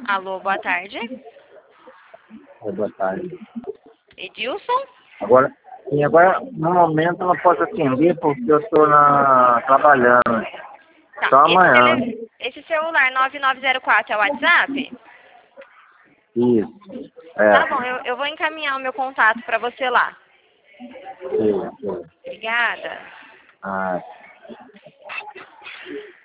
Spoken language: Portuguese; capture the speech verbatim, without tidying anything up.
Alô, boa tarde. Oi, boa tarde. Edilson? Agora, sim, agora no momento eu não posso atender porque eu estou na... trabalhando. Tá. Só Esse, amanhã. tele... Esse celular nove nove zero quatro é o WhatsApp? Isso. Tá É. bom, eu, eu vou encaminhar o meu contato para você lá. Sim, sim. Obrigada. Ah,